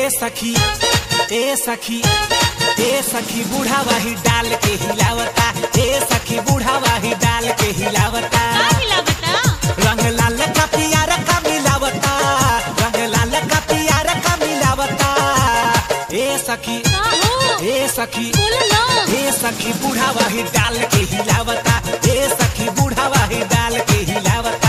सखी ए सखी ए सखी बूढ़ावा ही डाल के हिलावता। ए सखी बूढ़ावा ही डाल के हिलावता। रंग लाल का पियारा का मिलावता। रंग लाल का पियारा का मिलावता। ए सखी ए सखी ए सखी बूढ़ावा ही डाल के हिलावता। ए सखी बूढ़ावा ही डाल के हिलावता।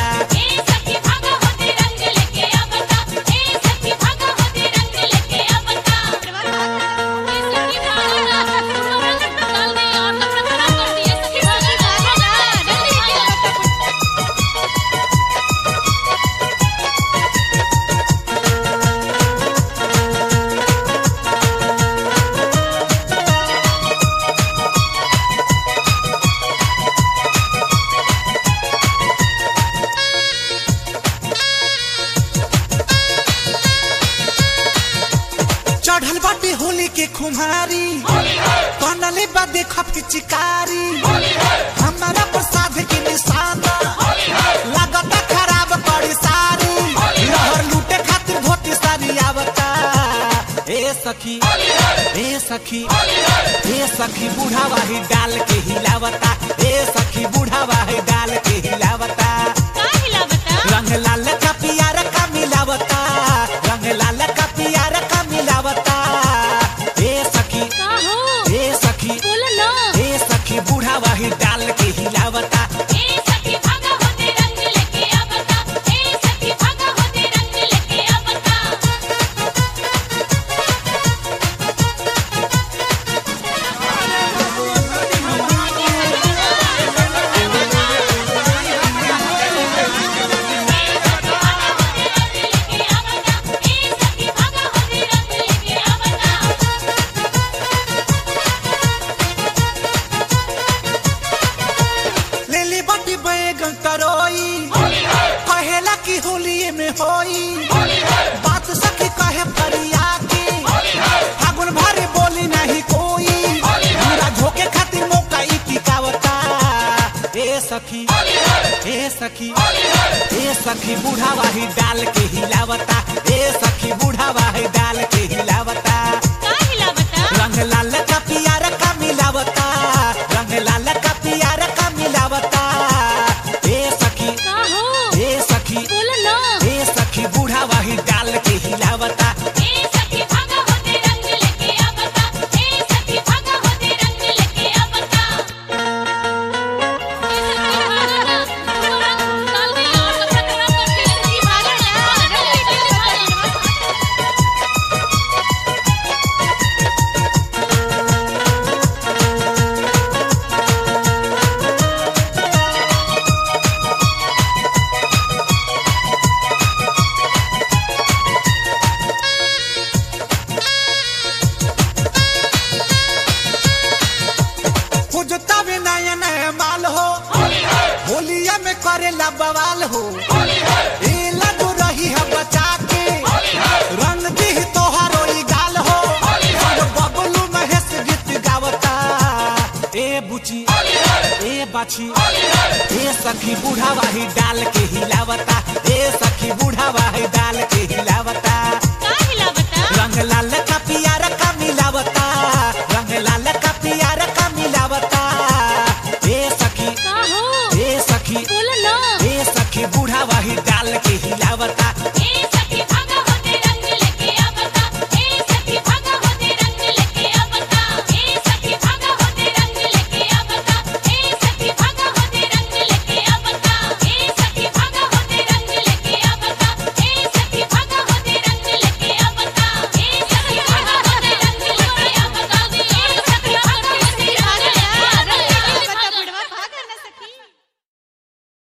चढ़ल बाटे होली के खुमारी बनले बा देखब की चिकारी। हमारा प्रसाद के निशाना लागता खराब पड़ी सारी। लहर लूटे खातिर भोटी सारी आवता। ए सखी ए सखी ए सखी बूढ़ावा ही डाल के हिलावता। ए सखी बूढ़ावा ही डाल के हिलावता। रंग लाल का पियारा का मिलावता। रंग लाल का पियारा का मिलावता। ए सखी ए सखी ए सखी बूढ़ावा ही डाल के हिलावता। बैगन तरोई कहेला की होली में होई। बात सखी कहे फरिया के फागुन भरे बोली नहीं कोई। पूरा झोंके खातिर मौका ई टिकावता। ए सखी ए सखी ए सखी बूढ़ावा ही डाल के हिलावता। ए सखी बूढ़ावा ही डाल के हिलावता। रंग लाल का पियारा का मिलावता। रंग लाल का पियारा का मिलावता। ए सखी बूढ़ावा ही डाल के हिलावता। माल हो होलिया में करेला बवाल हो। ए लगो रही है बचा के रंग दी तोहरो ई गाल हो। बबलू महेश गीत गावता। ए बुची ए बाछी ए सखी बूढ़ावा ही डाल के हिलावता। ए सखी बूढ़ावा ही डाल